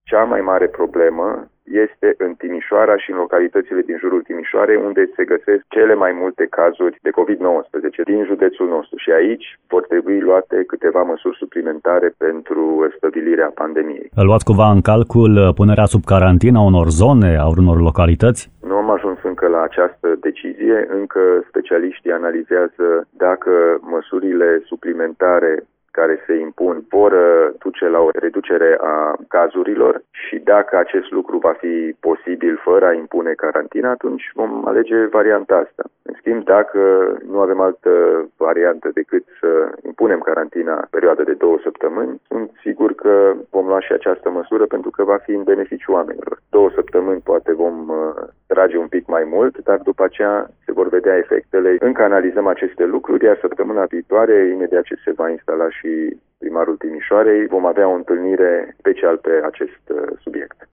Cea mai mare problemă este în Timișoara și în localitățile din jurul Timișoarei, unde se găsesc cele mai multe cazuri de COVID-19 din județul nostru. Și aici vor trebui luate câteva măsuri suplimentare pentru stabilirea pandemiei. Luați cumva în calcul punerea sub carantină a unor zone, a unor localități? Nu am ajuns încă la această decizie, încă specialiștii analizează dacă măsurile suplimentare care se impun vor duce la o reducere a cazurilor și dacă acest lucru va fi posibil fără a impune carantina, atunci vom alege varianta asta. În schimb, dacă nu avem altă variantă decât să impunem carantina perioadă de 2 săptămâni, sunt sigur că vom lua și această măsură pentru că va fi în beneficiu oamenilor. 2 săptămâni poate vom trage un pic mai mult, dar după aceea se vor vedea efectele. Încă analizăm aceste lucruri, iar săptămâna viitoare, imediat ce se va instala și primarul Timișoarei, vom avea o întâlnire special pe acest subiect.